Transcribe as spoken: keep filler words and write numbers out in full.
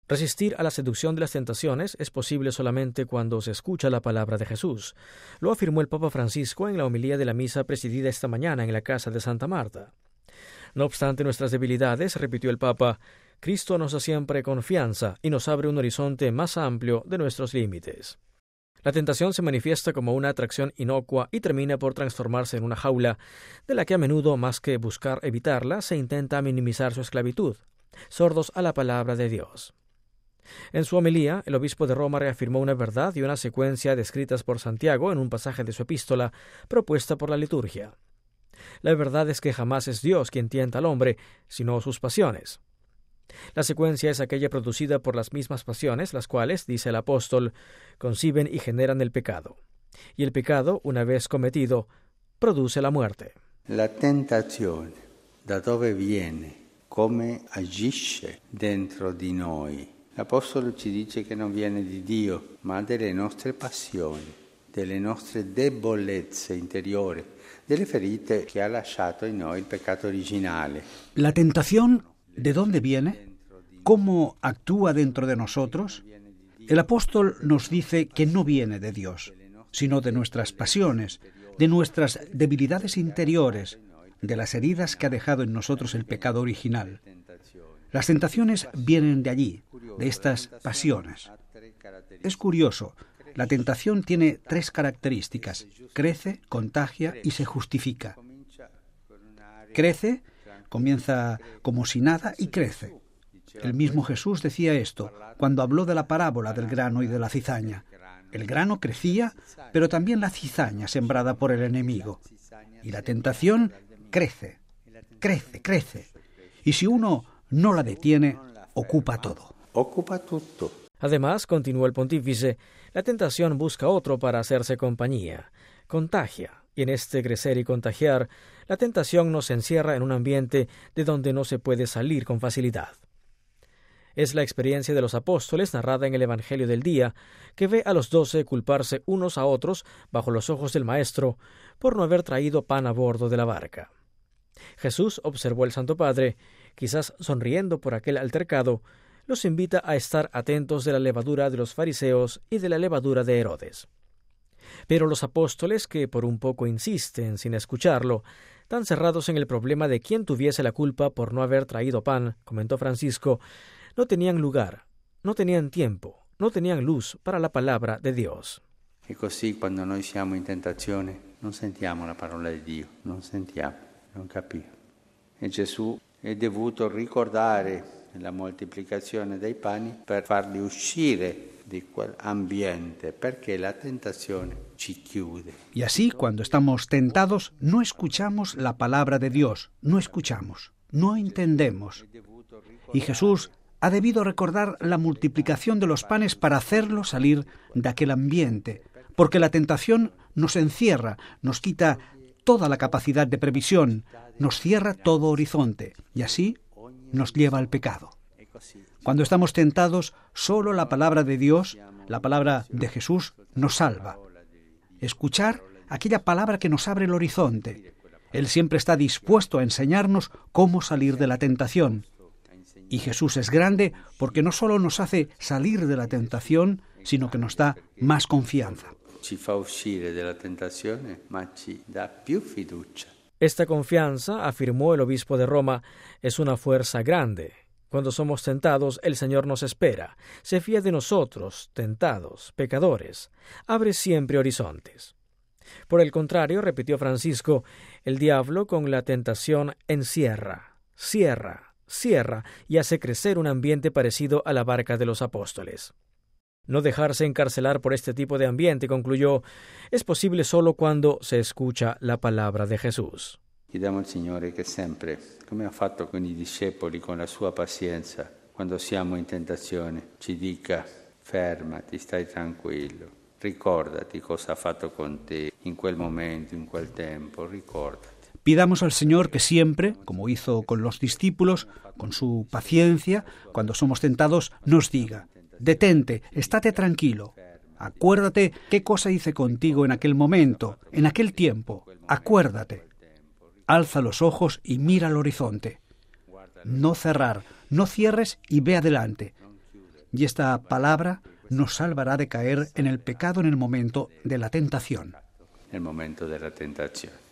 Resistir a la seducción de las tentaciones es posible solamente cuando se escucha la palabra de Jesús. Lo afirmó el Papa Francisco en la homilía de la misa presidida esta mañana en la casa de Santa Marta. No obstante nuestras debilidades, repitió el Papa, Cristo nos da siempre confianza y nos abre un horizonte más amplio de nuestros límites. La tentación se manifiesta como una atracción inocua y termina por transformarse en una jaula, de la que a menudo, más que buscar evitarla, se intenta minimizar su esclavitud, sordos a la palabra de Dios. En su homilía, el obispo de Roma reafirmó una verdad y una secuencia descritas por Santiago en un pasaje de su epístola propuesta por la liturgia. La verdad es que jamás es Dios quien tienta al hombre, sino sus pasiones. La secuencia es aquella producida por las mismas pasiones, las cuales, dice el apóstol, conciben y generan el pecado. Y el pecado, una vez cometido, produce la muerte. La tentazione, da dove viene, come agisce dentro di noi. L'Apostolo ci dice che non viene di Dio, ma delle nostre passioni, delle nostre debolezze interiori, delle ferite che ha lasciato in noi il peccato originale. La tentación, ¿de dónde viene? ¿Cómo actúa dentro de nosotros? El apóstol nos dice que no viene de Dios, sino de nuestras pasiones, de nuestras debilidades interiores, de las heridas que ha dejado en nosotros el pecado original. Las tentaciones vienen de allí, de estas pasiones. Es curioso, la tentación tiene tres características: crece, contagia y se justifica. Crece, comienza como si nada y crece. El mismo Jesús decía esto cuando habló de la parábola del grano y de la cizaña. El grano crecía, pero también la cizaña sembrada por el enemigo. Y la tentación crece, crece, crece. Y si uno no la detiene, ocupa todo. Ocupa tutto. Además, continuó el pontífice, la tentación busca otro para hacerse compañía, contagia, y en este crecer y contagiar, la tentación nos encierra en un ambiente de donde no se puede salir con facilidad. Es la experiencia de los apóstoles narrada en el Evangelio del día, que ve a los doce culparse unos a otros bajo los ojos del Maestro por no haber traído pan a bordo de la barca. Jesús, observó el Santo Padre, quizás sonriendo por aquel altercado, los invita a estar atentos de la levadura de los fariseos y de la levadura de Herodes. Pero los apóstoles, que por un poco insisten sin escucharlo, tan cerrados en el problema de quién tuviese la culpa por no haber traído pan, comentó Francisco, no tenían lugar, no tenían tiempo, no tenían luz para la palabra de Dios. E così quando noi siamo in tentazione non sentiamo la parola di Dio, non sentiamo, non capiamo. E Gesù è dovuto ricordare la moltiplicazione dei pani per farli uscire di quell'ambiente, perché la tentazione ci chiude. Y así, cuando estamos tentados, no escuchamos la palabra de Dios, no escuchamos, no entendemos. Y Jesús ha debido recordar la multiplicación de los panes para hacerlo salir de aquel ambiente, porque la tentación nos encierra, nos quita toda la capacidad de previsión, nos cierra todo horizonte, y así nos lleva al pecado. Cuando estamos tentados, solo la palabra de Dios, la palabra de Jesús, nos salva. Escuchar aquella palabra que nos abre el horizonte. Él siempre está dispuesto a enseñarnos cómo salir de la tentación. Y Jesús es grande porque no solo nos hace salir de la tentación, sino que nos da más confianza. Ci fa uscire dalla tentazione, ma ci dà più fiducia. Esta confianza, afirmó el obispo de Roma, es una fuerza grande. Cuando somos tentados, el Señor nos espera, se fía de nosotros, tentados, pecadores, abre siempre horizontes. Por el contrario, repitió Francisco, el diablo con la tentación encierra, cierra, cierra y hace crecer un ambiente parecido a la barca de los apóstoles. No dejarse encarcelar por este tipo de ambiente, concluyó, es posible solo cuando se escucha la palabra de Jesús. Chiediamo al Signore che sempre, come ha fatto con i discepoli, con la sua pazienza, quando siamo in tentazione, ci dica, fermati, stai tranquillo, ricordati cosa ha fatto con te in quel momento, in quel tempo, ricordati. Pidamos al Señor que siempre, como hizo con los discípulos, con su paciencia, cuando somos tentados, nos diga, detente, estate tranquilo, acuérdate qué cosa hice contigo en aquel momento, en aquel tiempo, acuérdate. Alza los ojos y mira al horizonte. No cerrar, no cierres y ve adelante. Y esta palabra nos salvará de caer en el pecado en el momento de la tentación. Nel momento della tentazione.